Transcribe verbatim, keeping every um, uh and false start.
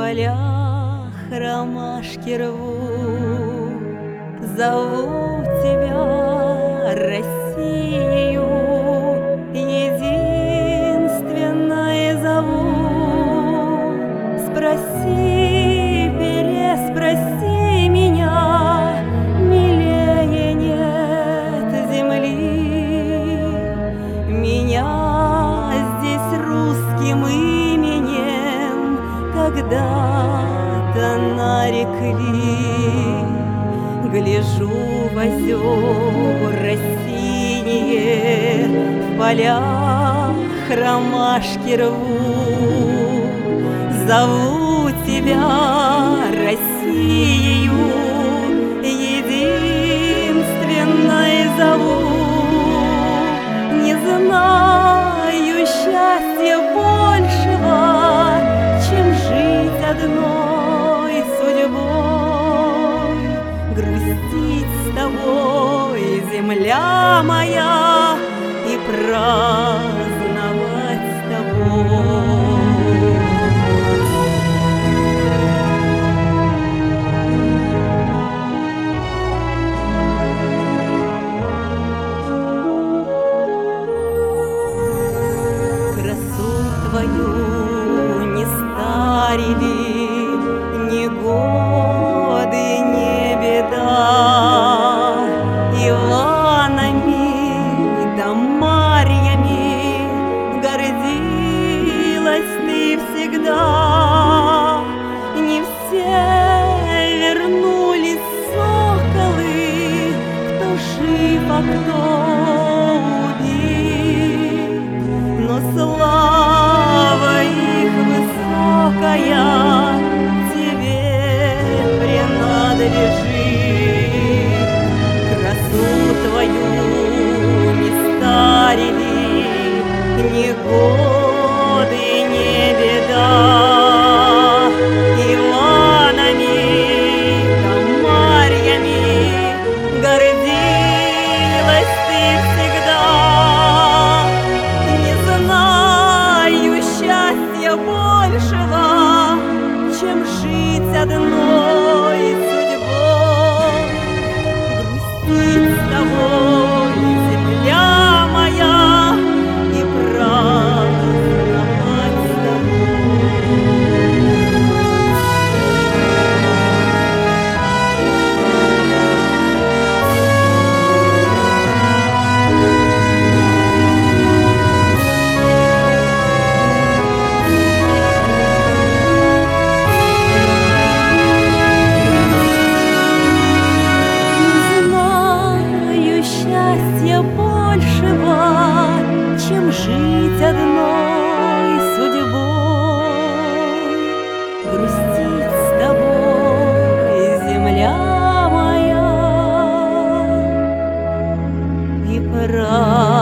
полях ромашки рву, зову тебя Россию, единственное зову. Спроси, переспроси меня, милее нет земли. Меня здесь русским именем когда-то нарекли. Гляжу в озера синие, в полях ромашки рву, зову тебя Россию, единственной зову. Не знаю счастья большего, чем жить одной судьбой, грустить с тобой, земля моя, и праздновать с тобой. Красу твою не старили ни годы, ни беда. Иванами да Марьями гордилась ты всегда. Не все вернулись соколы, кто жив, а кто убит, но слава их высокая тебе принадлежит. Красу твою не старили ни годы, ни беда. Иванами да Марьями гордилась ты всегда. Не знаю счастья большего, чем жить одной судьбой, грустить с тобой, земля моя, и праздновать с большего, чем жить одной судьбой, грустить с тобой, земля моя, и праздновать.